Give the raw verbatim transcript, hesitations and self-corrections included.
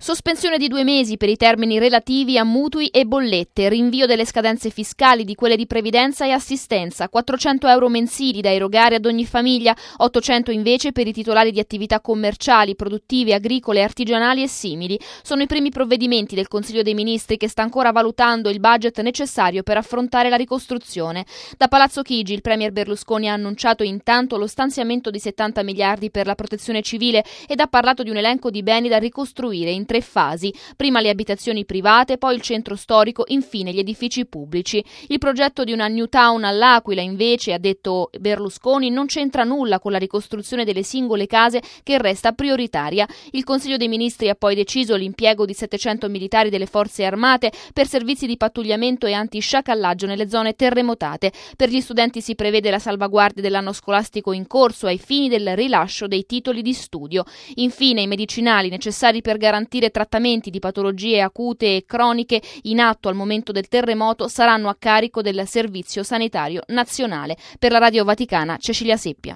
Sospensione di due mesi per i termini relativi a mutui e bollette, rinvio delle scadenze fiscali di quelle di previdenza e assistenza, quattrocento euro mensili da erogare ad ogni famiglia, ottocento invece per i titolari di attività commerciali, produttive, agricole, artigianali e simili. Sono i primi provvedimenti del Consiglio dei Ministri che sta ancora valutando il budget necessario per affrontare la ricostruzione. Da Palazzo Chigi il premier Berlusconi ha annunciato intanto lo stanziamento di settanta miliardi per la protezione civile ed ha parlato di un elenco di beni da ricostruire in tre fasi, prima le abitazioni private, poi il centro storico, infine gli edifici pubblici. Il progetto di una new town all'Aquila, invece, ha detto Berlusconi, non c'entra nulla con la ricostruzione delle singole case che resta prioritaria. Il Consiglio dei Ministri ha poi deciso l'impiego di settecento militari delle forze armate per servizi di pattugliamento e antisciacallaggio nelle zone terremotate. Per gli studenti si prevede la salvaguardia dell'anno scolastico in corso ai fini del rilascio dei titoli di studio. Infine i medicinali necessari per garantire trattamenti di patologie acute e croniche in atto al momento del terremoto saranno a carico del Servizio Sanitario Nazionale. Per la Radio Vaticana, Cecilia Seppia.